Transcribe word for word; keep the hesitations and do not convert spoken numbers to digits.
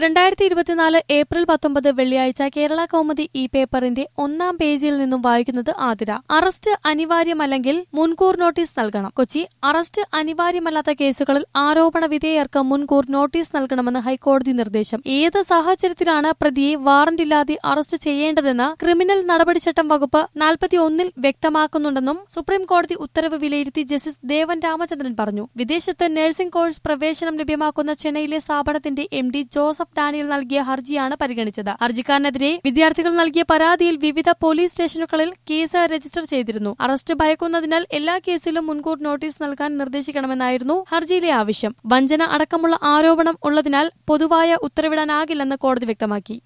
രണ്ടായിരത്തി ഇരുപത്തിനാല് ഏപ്രിൽ പത്തൊമ്പത് വെള്ളിയാഴ്ച കേരള കൗമുദി ഈ പേപ്പറിന്റെ ഒന്നാം പേജിൽ നിന്നും വായിക്കുന്നത് ആതിര. അറസ്റ്റ് അനിവാര്യമല്ലെങ്കിൽ മുൻകൂർ നോട്ടീസ് നൽകണം. കൊച്ചി. അറസ്റ്റ് അനിവാര്യമല്ലാത്ത കേസുകളിൽ ആരോപണ വിധേയർക്ക് മുൻകൂർ നോട്ടീസ് നൽകണമെന്ന് ഹൈക്കോടതി നിർദ്ദേശം. ഏത് സാഹചര്യത്തിലാണ് പ്രതിയെ വാറന്റില്ലാതെ അറസ്റ്റ് ചെയ്യേണ്ടതെന്ന് ക്രിമിനൽ നടപടിച്ചട്ടം വകുപ്പ് നാൽപ്പത്തി ഒന്നിൽ വ്യക്തമാക്കുന്നുണ്ടെന്നും സുപ്രീം കോടതി ഉത്തരവ് വിലയിരുത്തി ജസ്റ്റിസ് ദേവൻ രാമചന്ദ്രൻ പറഞ്ഞു. വിദേശത്ത് നഴ്സിംഗ് കോഴ്സ് പ്രവേശനം ലഭ്യമാക്കുന്ന ചെന്നൈയിലെ സ്ഥാപനത്തിന്റെ എം ഡി ജോസഫ് ഡാനിയൽ നൽകിയ ഹർജിയാണ് പരിഗണിച്ചത്. ഹർജിക്കാരനെതിരെ വിദ്യാർത്ഥികൾ നൽകിയ പരാതിയിൽ വിവിധ പോലീസ് സ്റ്റേഷനുകളിൽ കേസ് രജിസ്റ്റർ ചെയ്തിരുന്നു. അറസ്റ്റ് ഭയക്കുന്നതിനാൽ എല്ലാ കേസിലും മുൻകൂർ നോട്ടീസ് നൽകാൻ നിർദ്ദേശിക്കണമെന്നായിരുന്നു ഹർജിയിലെ ആവശ്യം. വഞ്ചന അടക്കമുള്ള ആരോപണം ഉള്ളതിനാൽ പൊതുവായ ഉത്തരവിടാനാകില്ലെന്ന് കോടതി വ്യക്തമാക്കി.